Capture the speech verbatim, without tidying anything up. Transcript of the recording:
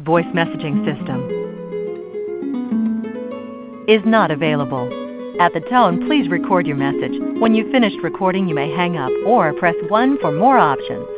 voice messaging system is not available. At the tone, please record your message. When you've finished recording, you may hang up or press one for more options.